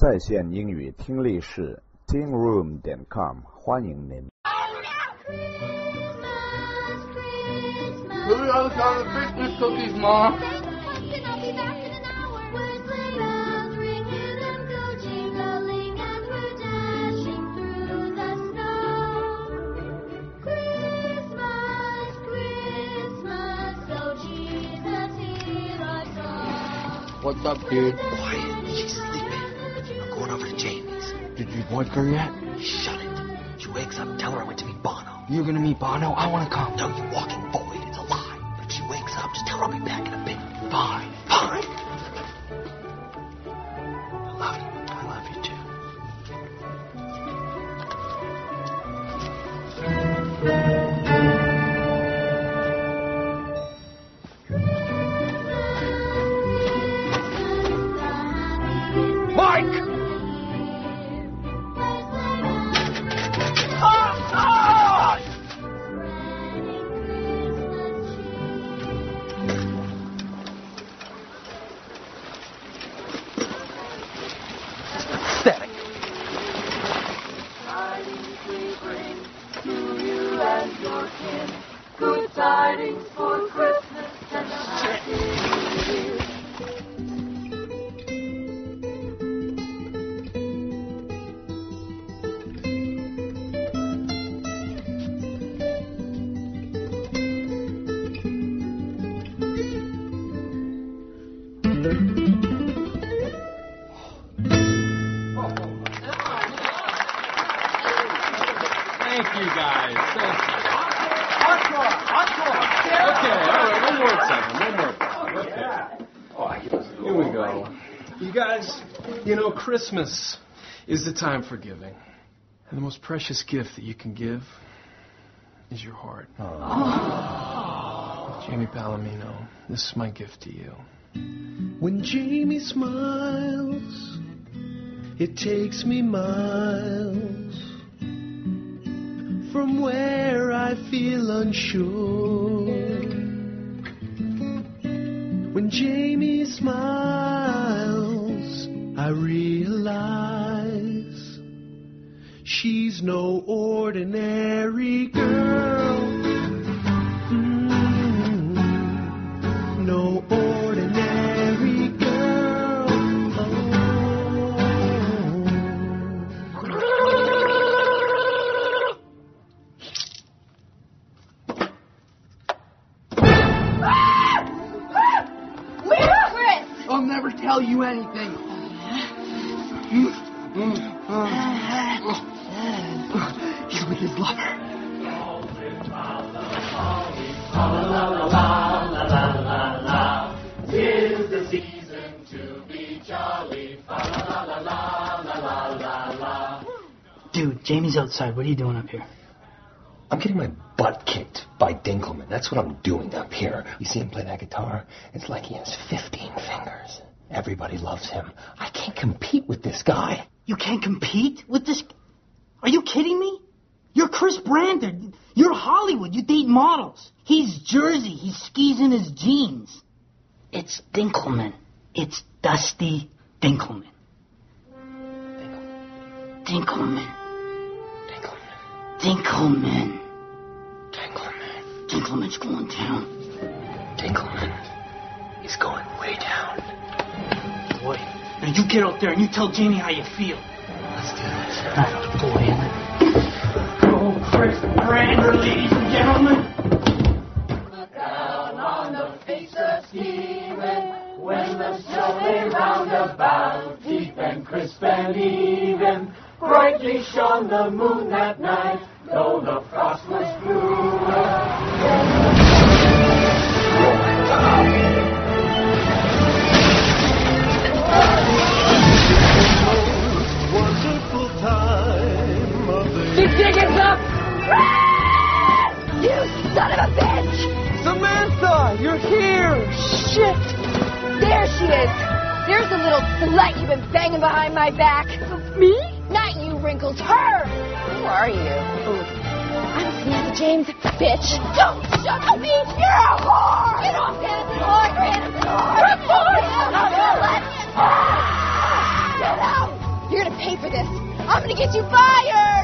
在线英语听力室 tingroom.com 欢迎您。 Who else on the Christmas cookies, Mom? What's up, dude? Quiet. She's sleeping. I'm going over to Jamie's. Did you wake her yet? Shut it. She wakes up, tell her I went to meet Bono. You're gonna meet Bono? I wanna come. No, you walking void. It's a lie. But if she wakes up, just tell her I'll be back in a bit. Fine. Fine. I love you. I love you too. Mike! Pathetic. Good tidings for Christmas and a happy New Year. Thank you, guys. Thank you. Okay, all right. One more second. Okay. Here we go. You guys, you know, Christmas is the time for giving. And the most precious gift that you can give is your heart. Jamie Palomino, this is my gift to you. When Jamie smiles, it takes me miles from where I feel unsure. When Jamie smiles, I realize she's no ordinary girl. No ordinary girl. Chris! I'll never tell you anything. He's with his lover. Dude, Jamie's outside. What are you doing up here? I'm getting my butt kicked by Dinkelman. That's what I'm doing up here. You see him play that guitar? It's like he has 15 fingers. Everybody loves him. I can't compete with this guy. You can't compete with this? Are you kidding me? You're Chris Brander. You're Hollywood. You date models. He's Jersey. He skis in his jeans. It's Dinkelman. It's Dusty Dinkelman. Dinkelman. Dinkelman. Dinkelman's going down. Dinkelman is going way down. Boy, now you get out there and you tell Jamie how you feel. Let's do this. Boy. Oh, Chris Brander, ladies and gentlemen. Look down on the face of Stephen when the snow lay round about, deep and crisp and even. Brightly shone the moon that night, though the frost was blue. Wonderful time of the Keep digging up! You son of a bitch! Samantha, you're here! Shit! There she is! There's the little slut you've been banging behind my back. Me? Not you, Wrinkles. Her! Who are you? I'm Samantha James, bitch. Don't shut me! You're a whore! Get off, Hannah! You're an innocent whore! You're a whore! Get out! pay for this. I'm gonna get you fired!